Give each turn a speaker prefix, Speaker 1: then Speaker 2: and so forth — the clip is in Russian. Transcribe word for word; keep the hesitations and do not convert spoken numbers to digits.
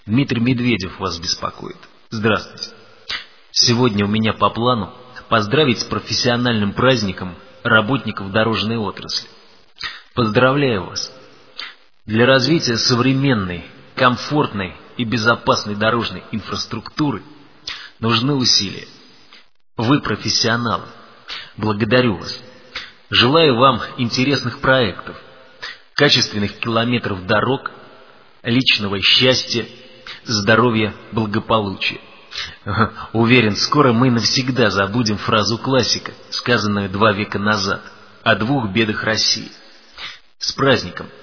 Speaker 1: Дмитрий Медведев вас беспокоит. Здравствуйте. Сегодня у меня по плану поздравить с профессиональным праздником работников дорожной отрасли. Поздравляю вас! Для развития современной, комфортной и безопасной дорожной инфраструктуры нужны усилия. Вы профессионалы. Благодарю вас. Желаю вам интересных проектов, качественных километров дорог, личного счастья, здоровья, благополучия. Уверен, скоро мы навсегда забудем фразу классика, сказанную два века назад, о двух бедах России. С праздником!